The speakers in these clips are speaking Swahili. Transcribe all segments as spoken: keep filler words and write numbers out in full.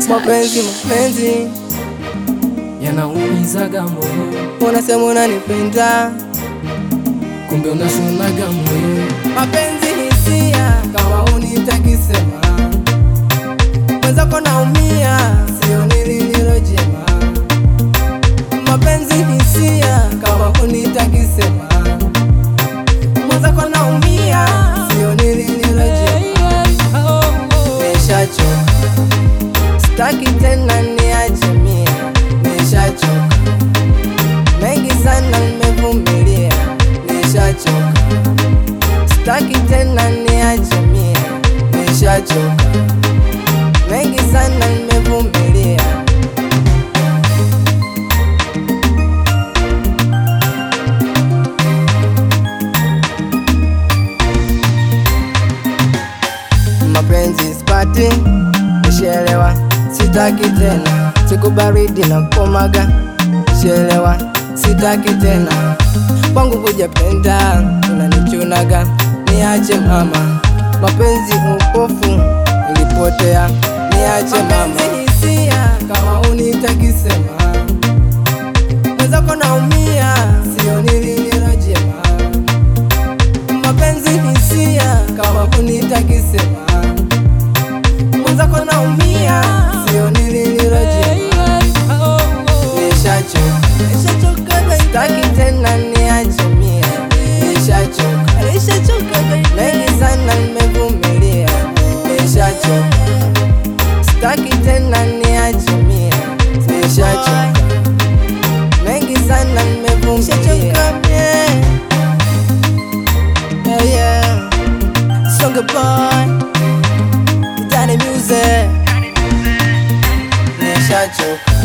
Mapenzi mapenzi yanaumizaga moyo, unasema unanipenda kumbe unashonaga moyo. Mapenzi hisia kama unitaki sema, mwenzako naumia sio nililo jema. Mapenzi hisia kama unitaki sema, mwenzako naumia sio nililo jema. Nishachoka sitaki tena niache mie, nishachoka mengi sana nimevumilia. Nishachoka sitaki tena niache mie, nishachoka mengi sana nimevumilia. Mapenzi sipati, nishaelewa sitaki tena, siku baridi na komaga, nishaelewa sitaki tena. Kwangu hujapenda unanichunaga, niache mama. Mapenzi upofu nilipotea, niache mama. Mapenzi hisia kama unitaki sema, mwenzako naumia sio nililo jema. Mapenzi hisia kama unitaki sema, mwenzako naumia sio nililo jema. Nishachoka nishachoka sitaki tena niache mie, nishachoka nishachoka mengi sana nimevumilia. Nishachoka sitaki tena niache mie, nishachoka mengi sana nimevumilia. Yeah yeah, Songa Boy, Danny Music. Nishachoka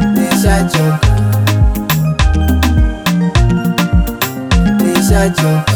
nishachoka nishachoka